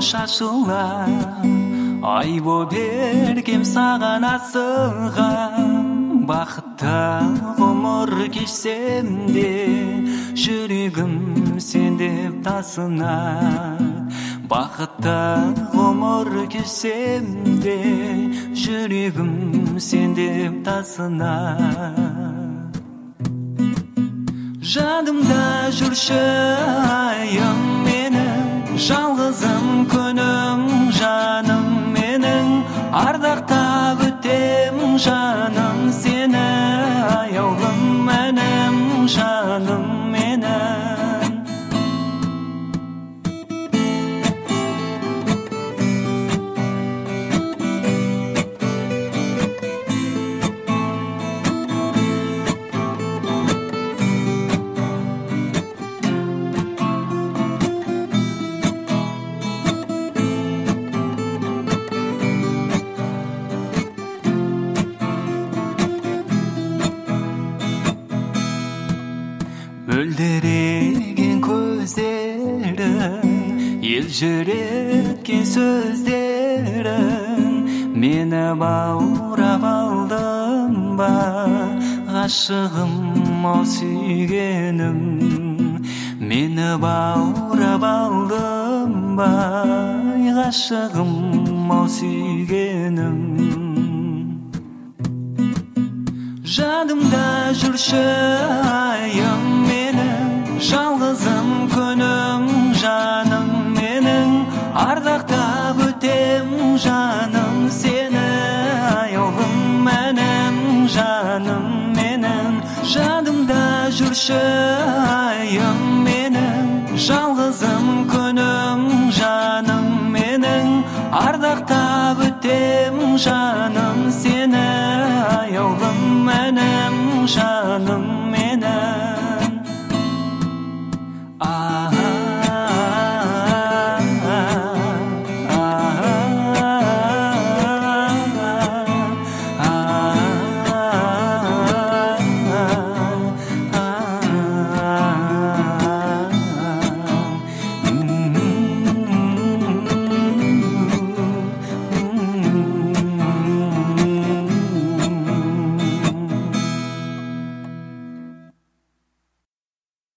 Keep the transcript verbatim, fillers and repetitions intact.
шашылар ай боп еркем саған асылған бақытта ғұмыр кешсем де жүрегім сен деп тасынар бақытта ғұмыр кешсем де жүрегім сен деп тасынар жадымда жүрші айым менің жалғызым күнім жаным менің ардақтап өтем жаным сені аяулым әнім жаным менің мөлдіреген көздерің елжіреткен сөздерің мені баурап алдың ба ғашығым ау сүйгенім мені баурап алдың ба ғашығым ау сүйгенім жадымда жүрші айым менің жалғызым күнім жаным менің ардақтап өтем жаным сені аяулым әнім жаным менің жадымда жүрші айым менің жалғызым күнім жаным менің ардақтап өтем жаным сені аяулым әнім жаным